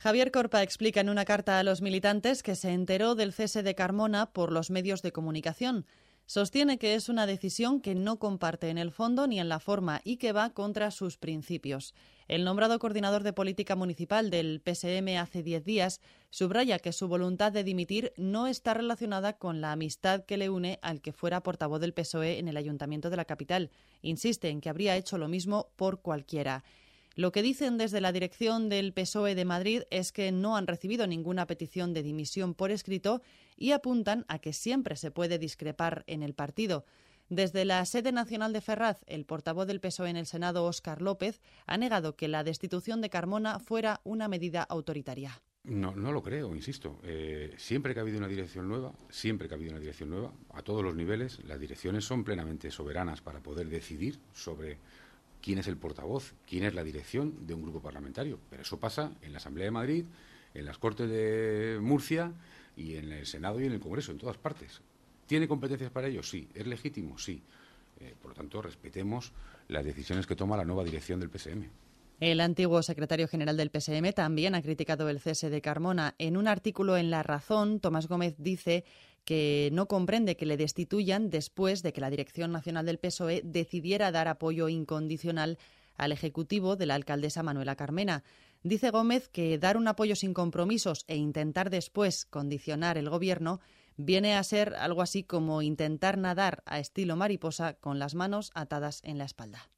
Javier Corpa explica en una carta a los militantes que se enteró del cese de Carmona por los medios de comunicación. Sostiene que es una decisión que no comparte en el fondo ni en la forma y que va contra sus principios. El nombrado coordinador de política municipal del PSM hace 10 días subraya que su voluntad de dimitir no está relacionada con la amistad que le une al que fuera portavoz del PSOE en el ayuntamiento de la capital. Insiste en que habría hecho lo mismo por cualquiera. Lo que dicen desde la dirección del PSOE de Madrid es que no han recibido ninguna petición de dimisión por escrito y apuntan a que siempre se puede discrepar en el partido. Desde la sede nacional de Ferraz, el portavoz del PSOE en el Senado, Óscar López, ha negado que la destitución de Carmona fuera una medida autoritaria. No lo creo, insisto. Siempre que ha habido una dirección nueva, a todos los niveles, las direcciones son plenamente soberanas para poder decidir sobre quién es el portavoz, quién es la dirección de un grupo parlamentario. Pero eso pasa en la Asamblea de Madrid, en las Cortes de Murcia y en el Senado y en el Congreso, en todas partes. ¿Tiene competencias para ello? Sí. ¿Es legítimo? Sí. Por lo tanto, respetemos las decisiones que toma la nueva dirección del PSM. El antiguo secretario general del PSM también ha criticado el cese de Carmona. En un artículo en La Razón, Tomás Gómez dice que no comprende que le destituyan después de que la Dirección Nacional del PSOE decidiera dar apoyo incondicional al ejecutivo de la alcaldesa Manuela Carmena. Dice Gómez que dar un apoyo sin compromisos e intentar después condicionar el gobierno viene a ser algo así como intentar nadar a estilo mariposa con las manos atadas en la espalda.